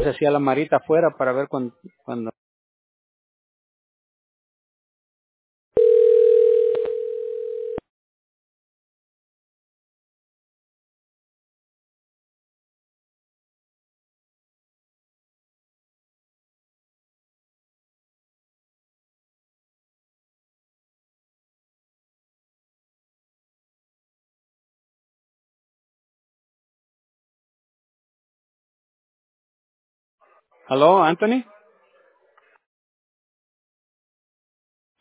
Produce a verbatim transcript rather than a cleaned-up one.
hace así a la marita afuera para ver cuando, cuando. ¿Aló, Anthony?